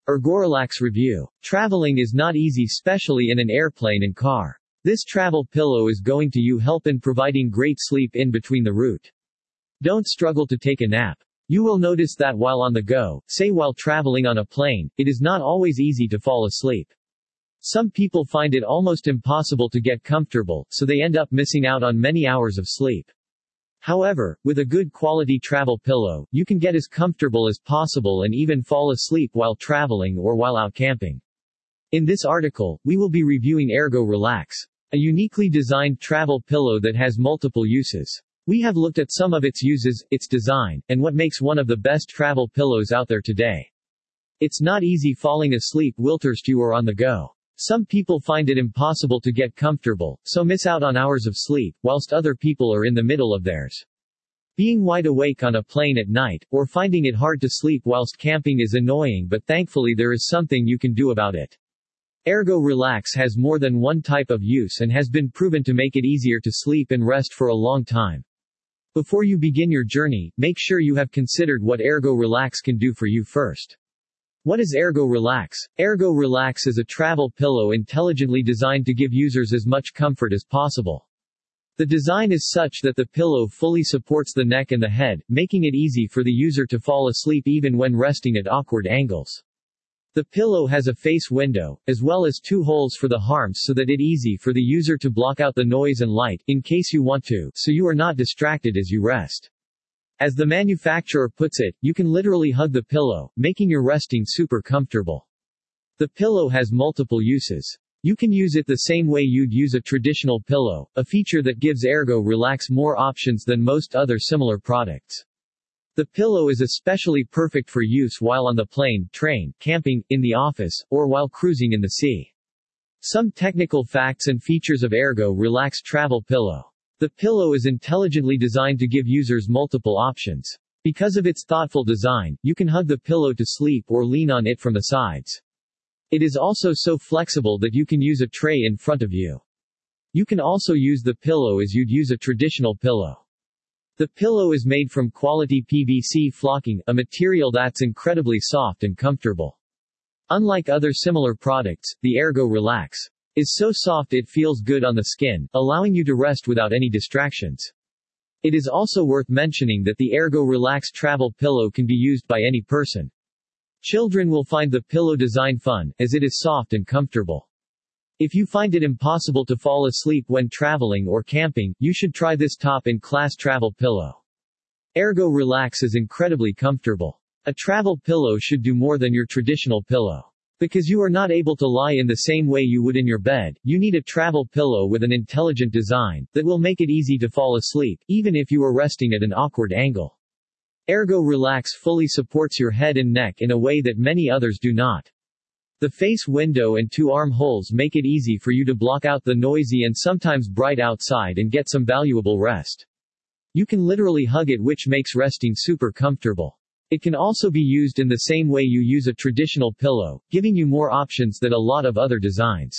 Ergorelax Review. Traveling is not easy, especially in an airplane and car. This travel pillow is going to help in providing great sleep in between the route. Don't struggle to take a nap. You will notice that while on the go, say while traveling on a plane, it is not always easy to fall asleep. Some people find it almost impossible to get comfortable, so they end up missing out on many hours of sleep. However, with a good quality travel pillow, you can get as comfortable as possible and even fall asleep while traveling or while out camping. In this article, we will be reviewing Ergo Relax, a uniquely designed travel pillow that has multiple uses. We have looked at some of its uses, its design, and what makes one of the best travel pillows out there today. It's not easy falling asleep whilst you are on the go. Some people find it impossible to get comfortable, so miss out on hours of sleep, whilst other people are in the middle of theirs. Being wide awake on a plane at night, or finding it hard to sleep whilst camping is annoying, but thankfully there is something you can do about it. Ergo Relax has more than one type of use and has been proven to make it easier to sleep and rest for a long time. Before you begin your journey, make sure you have considered what Ergo Relax can do for you first. What is Ergo Relax? Ergo Relax is a travel pillow intelligently designed to give users as much comfort as possible. The design is such that the pillow fully supports the neck and the head, making it easy for the user to fall asleep even when resting at awkward angles. The pillow has a face window, as well as 2 holes for the arms so that it's easy for the user to block out the noise and light, in case you want to, so you are not distracted as you rest. As the manufacturer puts it, you can literally hug the pillow, making your resting super comfortable. The pillow has multiple uses. You can use it the same way you'd use a traditional pillow, a feature that gives Ergo Relax more options than most other similar products. The pillow is especially perfect for use while on the plane, train, camping, in the office, or while cruising in the sea. Some technical facts and features of Ergo Relax Travel Pillow. The pillow is intelligently designed to give users multiple options. Because of its thoughtful design, you can hug the pillow to sleep or lean on it from the sides. It is also so flexible that you can use a tray in front of you. You can also use the pillow as you'd use a traditional pillow. The pillow is made from quality PVC flocking, a material that's incredibly soft and comfortable. Unlike other similar products, the Ergo Relax is so soft it feels good on the skin, allowing you to rest without any distractions. It is also worth mentioning that the Ergo Relax travel pillow can be used by any person. Children will find the pillow design fun, as it is soft and comfortable. If you find it impossible to fall asleep when traveling or camping, you should try this top-in-class travel pillow. Ergo Relax is incredibly comfortable. A travel pillow should do more than your traditional pillow. Because you are not able to lie in the same way you would in your bed, you need a travel pillow with an intelligent design that will make it easy to fall asleep, even if you are resting at an awkward angle. Ergo Relax fully supports your head and neck in a way that many others do not. The face window and 2 arm holes make it easy for you to block out the noisy and sometimes bright outside and get some valuable rest. You can literally hug it, which makes resting super comfortable. It can also be used in the same way you use a traditional pillow, giving you more options than a lot of other designs.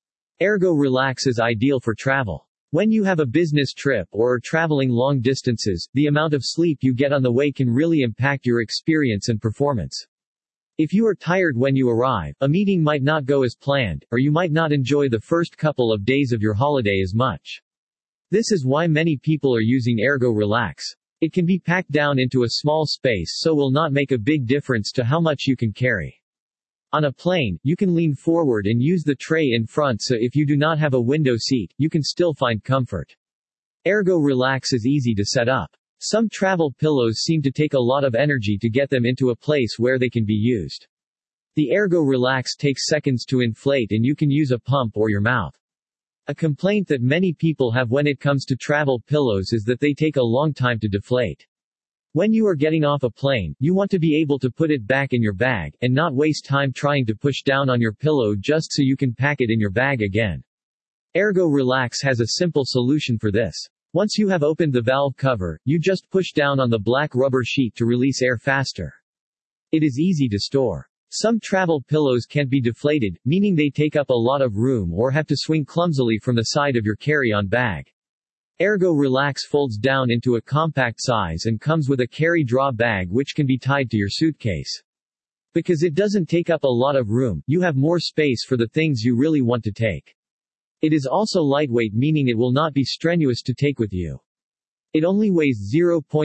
Ergo Relax is ideal for travel. When you have a business trip or are traveling long distances, the amount of sleep you get on the way can really impact your experience and performance. If you are tired when you arrive, a meeting might not go as planned, or you might not enjoy the first couple of days of your holiday as much. This is why many people are using Ergo Relax. It can be packed down into a small space, so will not make a big difference to how much you can carry. On a plane, you can lean forward and use the tray in front, so if you do not have a window seat, you can still find comfort. Ergo Relax is easy to set up. Some travel pillows seem to take a lot of energy to get them into a place where they can be used. The Ergo Relax takes seconds to inflate, and you can use a pump or your mouth. A complaint that many people have when it comes to travel pillows is that they take a long time to deflate. When you are getting off a plane, you want to be able to put it back in your bag, and not waste time trying to push down on your pillow just so you can pack it in your bag again. Ergo Relax has a simple solution for this. Once you have opened the valve cover, you just push down on the black rubber sheet to release air faster. It is easy to store. Some travel pillows can't be deflated, meaning they take up a lot of room or have to swing clumsily from the side of your carry-on bag. Ergo Relax folds down into a compact size and comes with a carry-draw bag which can be tied to your suitcase. Because it doesn't take up a lot of room, you have more space for the things you really want to take. It is also lightweight, meaning it will not be strenuous to take with you. It only weighs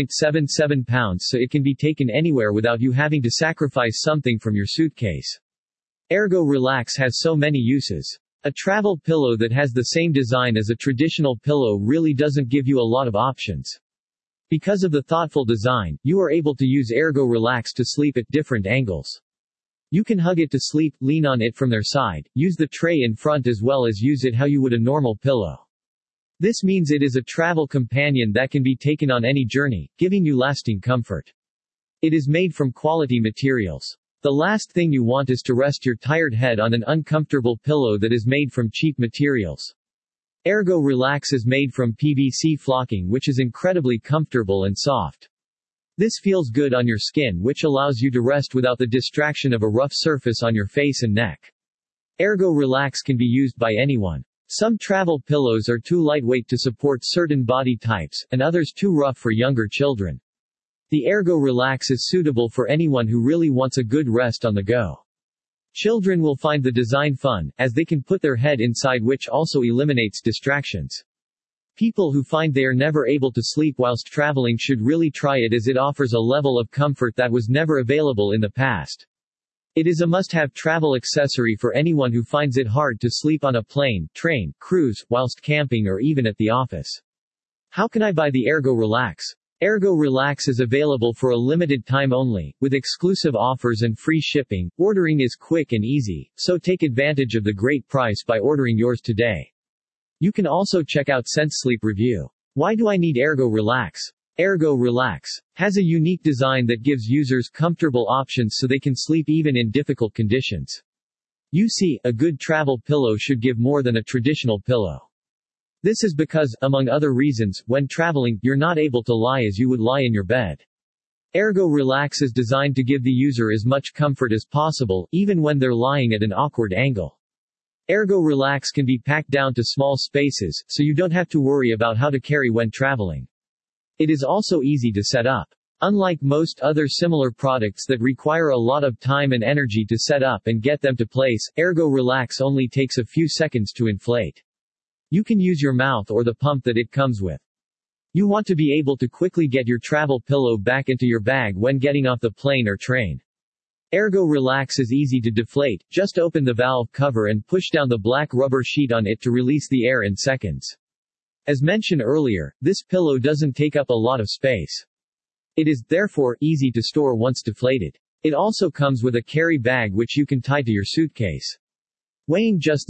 0.77 pounds, so it can be taken anywhere without you having to sacrifice something from your suitcase. Ergo Relax has so many uses. A travel pillow that has the same design as a traditional pillow really doesn't give you a lot of options. Because of the thoughtful design, you are able to use Ergo Relax to sleep at different angles. You can hug it to sleep, lean on it from their side, use the tray in front as well as use it how you would a normal pillow. This means it is a travel companion that can be taken on any journey, giving you lasting comfort. It is made from quality materials. The last thing you want is to rest your tired head on an uncomfortable pillow that is made from cheap materials. Ergo Relax is made from PVC flocking, which is incredibly comfortable and soft. This feels good on your skin, which allows you to rest without the distraction of a rough surface on your face and neck. Ergo Relax can be used by anyone. Some travel pillows are too lightweight to support certain body types, and others too rough for younger children. The Ergo Relax is suitable for anyone who really wants a good rest on the go. Children will find the design fun, as they can put their head inside, which also eliminates distractions. People who find they are never able to sleep whilst traveling should really try it, as it offers a level of comfort that was never available in the past. It is a must-have travel accessory for anyone who finds it hard to sleep on a plane, train, cruise, whilst camping or even at the office. How can I buy the Ergo Relax? Ergo Relax is available for a limited time only, with exclusive offers and free shipping. Ordering is quick and easy, so take advantage of the great price by ordering yours today. You can also check out SenseSleep review. Why do I need Ergo Relax? Ergo Relax has a unique design that gives users comfortable options so they can sleep even in difficult conditions. You see, a good travel pillow should give more than a traditional pillow. This is because, among other reasons, when traveling, you're not able to lie as you would lie in your bed. Ergo Relax is designed to give the user as much comfort as possible, even when they're lying at an awkward angle. Ergo Relax can be packed down to small spaces, so you don't have to worry about how to carry when traveling. It is also easy to set up. Unlike most other similar products that require a lot of time and energy to set up and get them to place, Ergo Relax only takes a few seconds to inflate. You can use your mouth or the pump that it comes with. You want to be able to quickly get your travel pillow back into your bag when getting off the plane or train. Ergo Relax is easy to deflate, just open the valve cover and push down the black rubber sheet on it to release the air in seconds. As mentioned earlier, this pillow doesn't take up a lot of space. It is, therefore, easy to store once deflated. It also comes with a carry bag which you can tie to your suitcase. Weighing just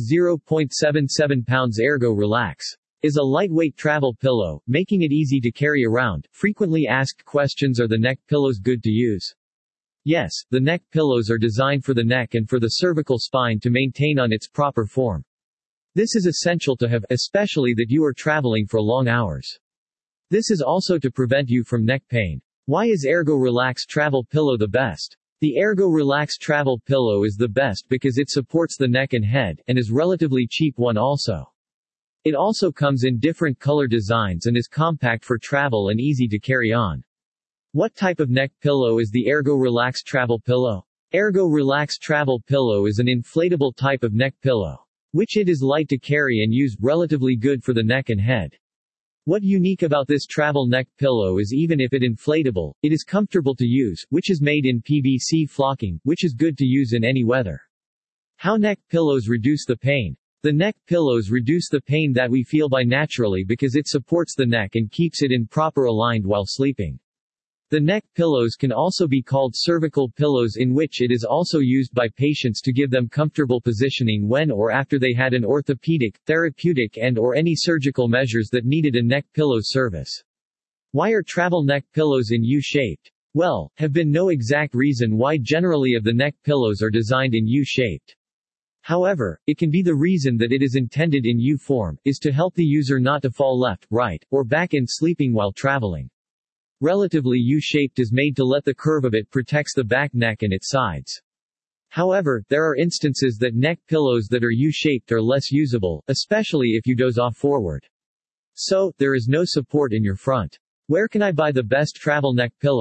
0.77 pounds, Ergo Relax is a lightweight travel pillow, making it easy to carry around. Frequently asked questions: are the neck pillows good to use? Yes, the neck pillows are designed for the neck and for the cervical spine to maintain on its proper form. This is essential to have, especially that you are traveling for long hours. This is also to prevent you from neck pain. Why is Ergo Relax travel pillow the best? The Ergo Relax travel pillow is the best because it supports the neck and head, and is relatively cheap one also. It also comes in different color designs and is compact for travel and easy to carry on. What type of neck pillow is the Ergo Relax travel pillow? Ergo Relax travel pillow is an inflatable type of neck pillow, which it is light to carry and use, relatively good for the neck and head. What unique about this travel neck pillow is even if it inflatable, it is comfortable to use, which is made in PVC flocking, which is good to use in any weather. How neck pillows reduce the pain? The neck pillows reduce the pain that we feel by naturally because it supports the neck and keeps it in proper aligned while sleeping. The neck pillows can also be called cervical pillows, in which it is also used by patients to give them comfortable positioning when or after they had an orthopedic, therapeutic and/or any surgical measures that needed a neck pillow service. Why are travel neck pillows in U-shaped? Well, have been no exact reason why generally of the neck pillows are designed in U-shaped. However, it can be the reason that it is intended in U form, is to help the user not to fall left, right, or back in sleeping while traveling. Relatively U-shaped is made to let the curve of it protects the back, neck and its sides. However, there are instances that neck pillows that are U-shaped are less usable, especially if you doze off forward. So, there is no support in your front. Where can I buy the best travel neck pillow?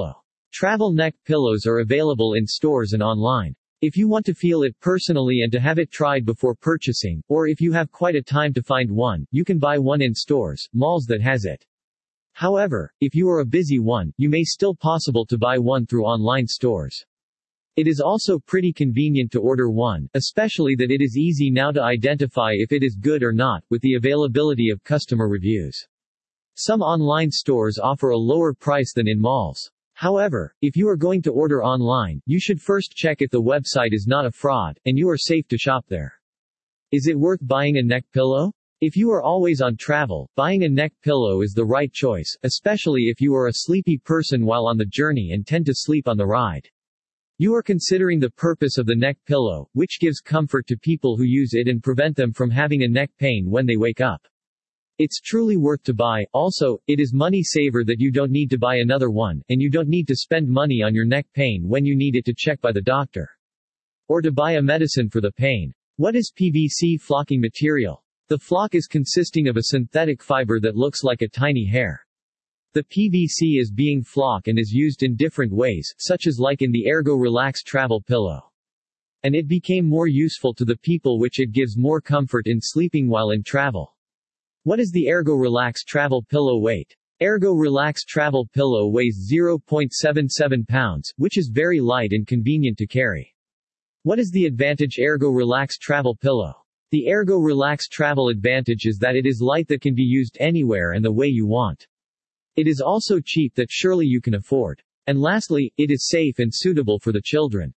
Travel neck pillows are available in stores and online. If you want to feel it personally and to have it tried before purchasing, or if you have quite a time to find one, you can buy one in stores, malls that has it. However, if you are a busy one, you may still possible to buy one through online stores. It is also pretty convenient to order one, especially that it is easy now to identify if it is good or not, with the availability of customer reviews. Some online stores offer a lower price than in malls. However, if you are going to order online, you should first check if the website is not a fraud, and you are safe to shop there. Is it worth buying a neck pillow? If you are always on travel, buying a neck pillow is the right choice, especially if you are a sleepy person while on the journey and tend to sleep on the ride. You are considering the purpose of the neck pillow, which gives comfort to people who use it and prevent them from having a neck pain when they wake up. It's truly worth to buy. Also, it is money saver that you don't need to buy another one, and you don't need to spend money on your neck pain when you need it to check by the doctor. Or to buy a medicine for the pain. What is PVC flocking material? The flock is consisting of a synthetic fiber that looks like a tiny hair. The PVC is being flock and is used in different ways, such as like in the Ergo Relax travel pillow. And it became more useful to the people which it gives more comfort in sleeping while in travel. What is the Ergo Relax travel pillow weight? Ergo Relax travel pillow weighs 0.77 pounds, which is very light and convenient to carry. What is the advantage Ergo Relax travel pillow? The Ergo Relax travel advantage is that it is light that can be used anywhere and the way you want. It is also cheap that surely you can afford. And lastly, it is safe and suitable for the children.